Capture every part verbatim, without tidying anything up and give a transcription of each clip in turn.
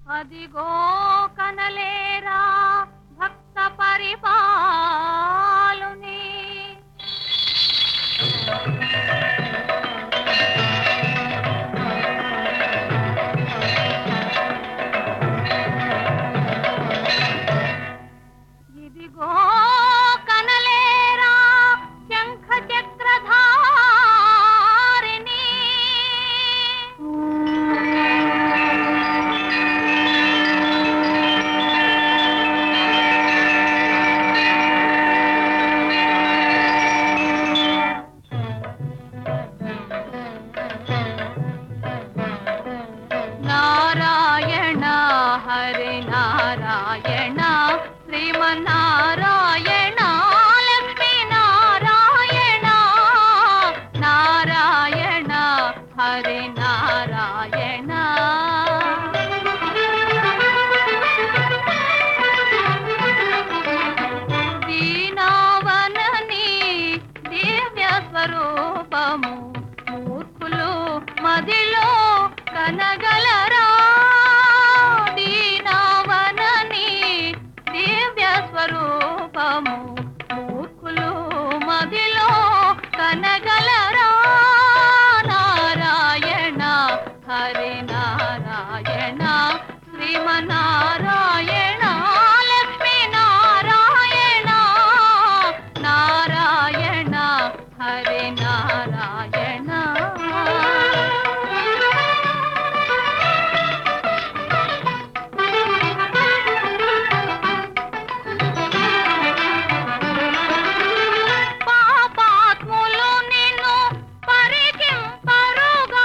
అదిగో కనలేరా భక్త పరిపాలుని ఇదిగో కనలేరా శంఖ చక్రధారిని నారాయణ హరి నారాయణ శ్రీమన్నారాయణ లక్ష్మీ నారాయణ నారాయణ హరి నారాయణ దీనావనని దివ్య స్వరూపము మూర్ఖులు మదిలో కనగలరా దీనావనని దివ్య స్వరూపము మూర్ఖులు మదిలో కనగలరా నారాయణ హరి నారాయణ శ్రీమన్నారాయణ లక్ష్మీ నారాయణ నారాయణ హరి నారాయణ పాపాత్ములు నిన్ను పరికింపరుగా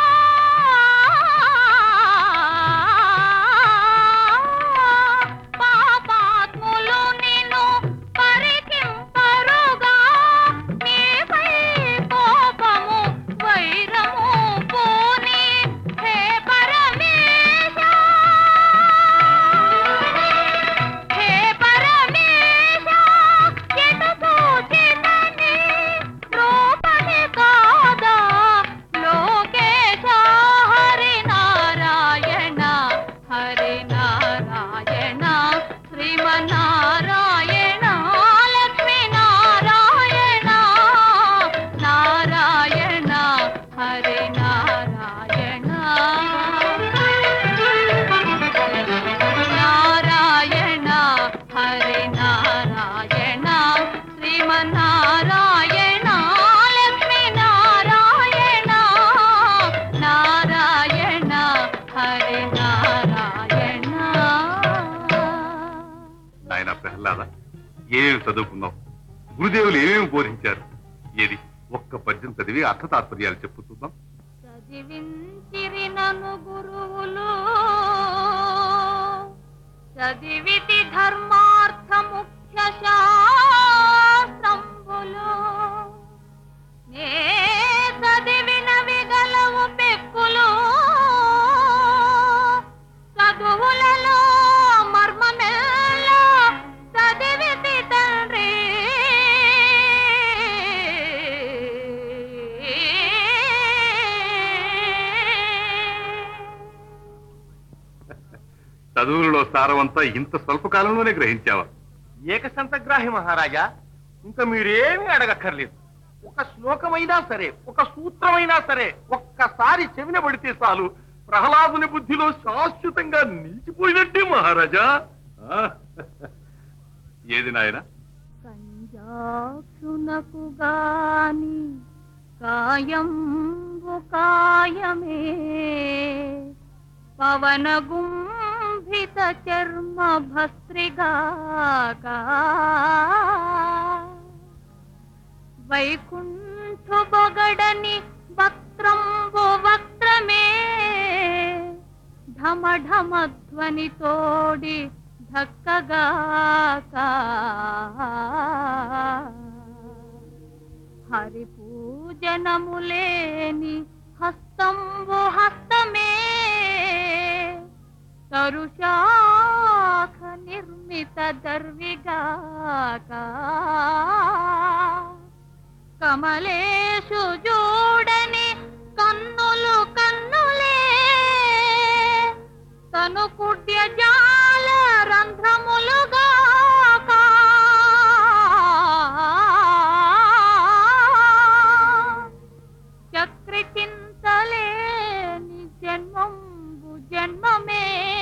పాపాత్ములు నిన్ను పరికింపరుగా నీపై కోపము వైరము పూని హే పరమేశ హే పరమేశ ఎటు సూచితని రూపని కాదా లోకేశ హరి నారాయణ హరి నారాయణ శ్రీమన్నారాయణ లక్ష్మీ నారాయణ నారాయణ హరి నారాయణ నారాయణ హరి నారాయణ శ్రీమన్నారాయణ లక్ష్మీ నారాయణ నారాయణ హరి నారాయణ. నాయన ప్రహ్లాద, ఏమేమి చదువుకున్నావు? గురుదేవులు ఏమేమి బోధించారు? ఏది ఒక్క పద్యం చదివి అర్థ తాత్పర్యాలు చెప్పుతున్నాం. చదివించిరి నన్ను గురువులు చదివితి ధర్మార్థ ముఖ్య శాస్త్రంబులు నే చదివినవి గలవు పెక్కులు చదువులలో మర్మమెల్లా చదివితి తండ్రి చదువులలో సారవంతా ఇంత స్వల్ప కాలంలోనే గ్రహించావా? ఏకసంతగ్రాహి మహారాజా, ఇంకా మీరేమీ అడగక్కర్లేదు. ఒక శ్లోకమైనా సరే, ఒక సూత్రమైనా సరే ఒక్కసారి చెవిన పడితే చాలు ప్రహ్లాదుని బుద్ధిలో శాశ్వతంగా నిలిచిపోయినట్టే మహారాజా. ఆ? ఏది నాయన? కంజాక్షునకు గాని కాయంబు కాయమే పవన గుంభిత చర్మ భస్త్రిగాక వైకుంఠు బొగడని వక్త్రంబు వక్త్రమే ఢమ ఢమ ధ్వని తోడి ధక్కగాక హరి పూజనములేని హస్తంబు హస్తమే తరుశాఖ నిర్మిత దర్విగాక కమలేషు జూడని కన్నులు కన్నులే తను కుడ్య జాల రంధ్రములుగాక చక్రి చింతలేని జన్మంబు జన్మమే.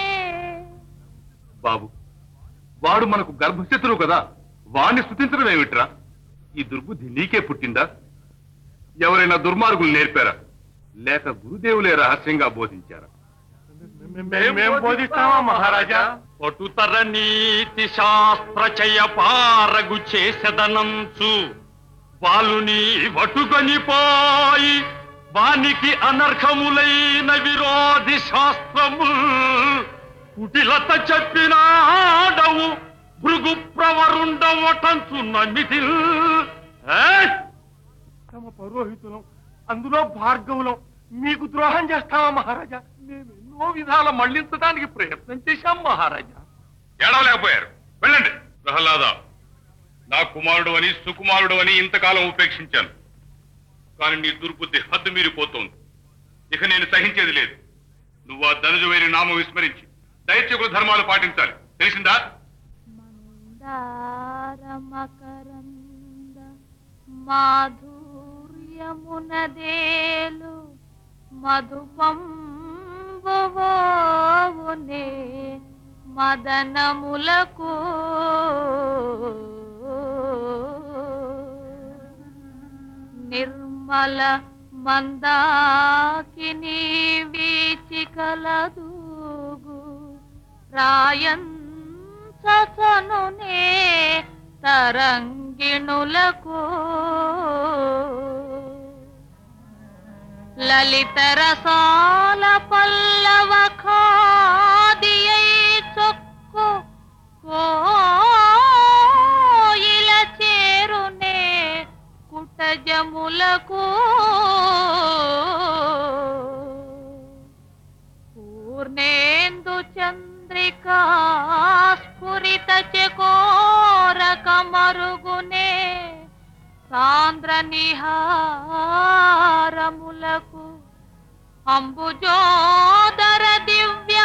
బాబు, వాడు మనకు గర్భశత్రువు కదా, వాణ్ణి స్తుతించడం ఏమిట్రా? ఈ దుర్బుద్ధి నీకే పుట్టిందా? ఎవరైనా దుర్మార్గులు నేర్పారా, లేక గురుదేవులే రహస్యంగా బోధించారా? మేము బోధిస్తామా మహారాజా? పటుతర నీతి శాస్త్రచయ పారగు చేసెదనంచు బాలుని వటుగనిపాయి వానికి అనర్హములైన విరోధి శాస్త్రము కుటిలత చెప్పినాడవు భృగు ప్రవరుండవటంచు నమితి. తమ పౌరోహితులం, అందులో భార్గవులం, మీకు ద్రోహం చేస్తామా మహారాజా? మేము ఎన్నో విధాల మళ్లించడానికి ప్రయత్నం చేశాం మహారాజా. ఏడవలేకపోయారు, వెళ్ళండి. ప్రహ్లాద, నా కుమారుడు అని సుకుమారుడు అని ఇంతకాలం ఉపేక్షించాను, కానీ నీ దుర్బుద్ధి హద్దు మీరిపోతోంది. ఇక నేను సహించేది లేదు. నువ్వు ఆ ధనుజువైన నామం విస్మరించి దైత్యకుల ధర్మాలు పాటించాలి, తెలిసిందా? మందారమకరంద మాధుర్యమునదేలు మధుపంబువోవునే మదనములకు నిర్మల మందాకిని వీచికలదూగు రాయంసనునే తరంగిణులకు లలిత రసాల పల్లవ ఖాదియై చొక్కు కోయిల చేరునే కుటజములకు పూర్ణేందు చంద్రికా స్ఫురిత చకోరక మరుగునే సాంద్ర నిహారములకు అంబుజోదర దివ్య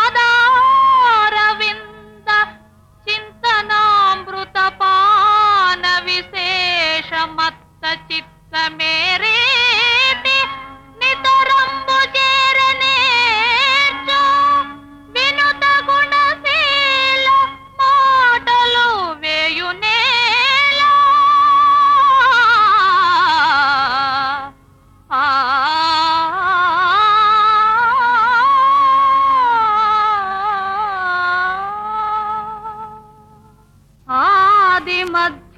పాదారవింద చింతనామృత పాన విశేష మత్త చిత్త మేరేతి నితరంబు చేరనేర్చు వినుత గుణశీల మాటలు వేయునేలా. ఆది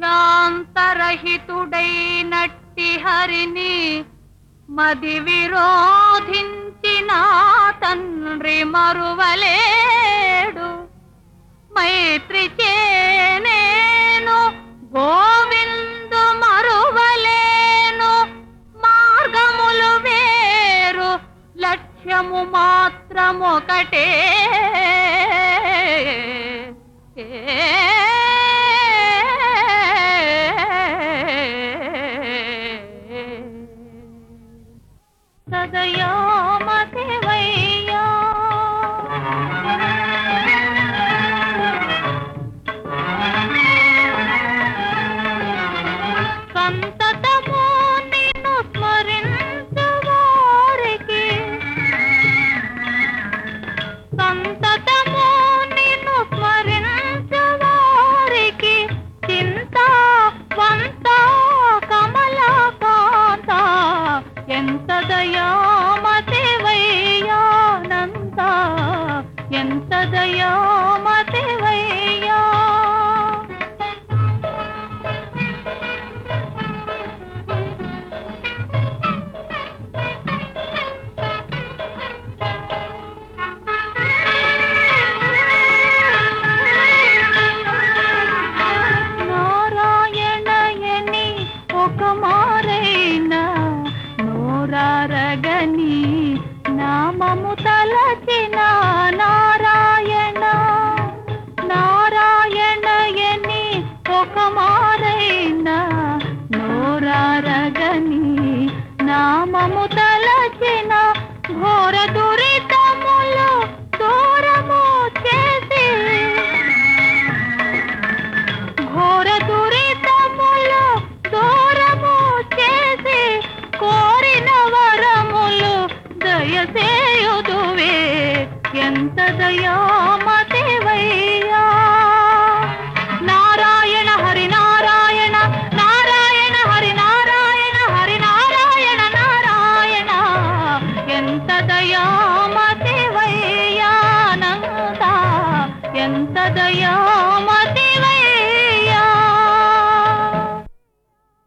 మధ్యాంతరహితుడైనట్టి హరిని మది విరోధించిన తండ్రి మరువలేడు. మైత్రి చేనేను గోవిందు మరువలేను. మార్గములు వేరు లక్ష్యము మాత్రమొకటే. సదయామతివయ్యా సంతతము నిన్ను స్మరించు వారికి, సంతతము నిన్ను స్మరించు వారికి చింత వంత కమలకాంత ఎంత దయామతివయ్యానంత, ఎంత దయామతివయ్యా. నారాయణయని ఒక మారైన నోరారగని నామము తలచిన నారాయణ, నారాయణయని ఒక మారైన నోరారగని నామము తలచిన ఘోర దురితములు దూరం ఎంత దయామతివయ్యా. నారాయణ హరి నారాయణ నారాయణ హరి నారాయణ హరి నారాయణ నారాయణ ఎంత దయామతివయ్యా నంద ఎంత దయా